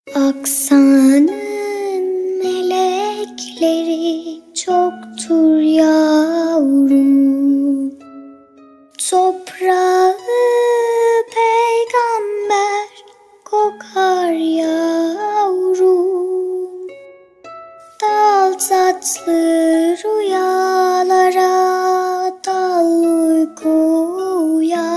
Aksanın melekleri çoktur yavrum. Toprağı peygamber kokar yavrum. Dal tatlı rüyalara, dal uykuya.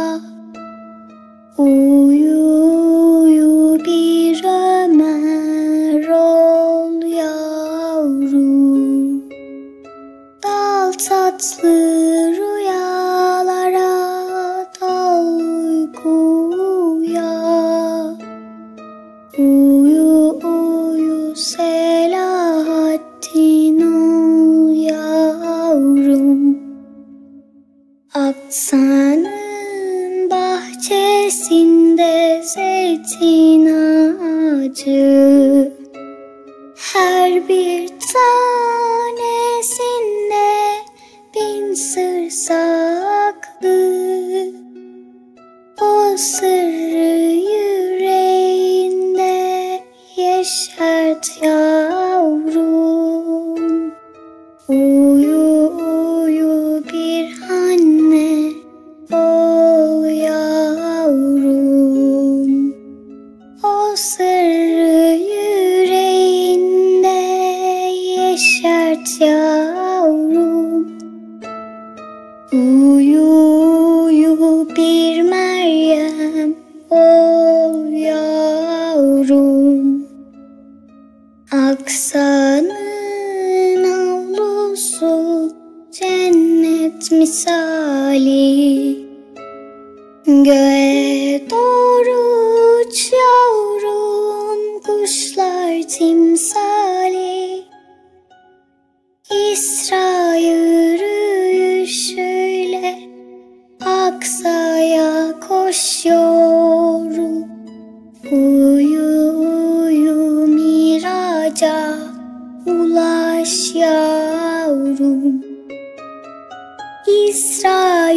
Uyu uyu bir ömer ol yavrum. Dal tatlı rüyalara, dal uykuya. Uyu uyu Selahattin ol yavrum. Aksanın bahçesinde zeytin ağacı, her bir tanesinde bin sır saklı. O sırrı yüreğinde yeşert yavrum. Uyu uyu bir anne ol yavrum. O sırrı yüreğinde yeşert yavrum. Uyu uyu bir Meryem ol yavrum. Aksanın avlusu cennet misali. Göğe doğru uç yavrum, kuşlar timsali. İsra yürüyüşüyle Aksa'ya koşuyorum. Uyu uyu miraca ulaş yavrum. İsra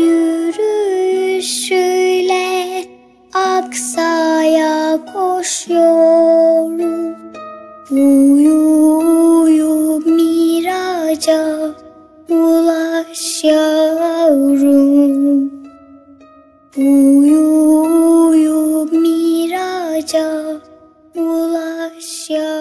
yürüyüşüyle Aksa'ya koşuyorum. Uyu uyu miraca ulaş yavrum. Uyu uyu miraca ulaş yavrum.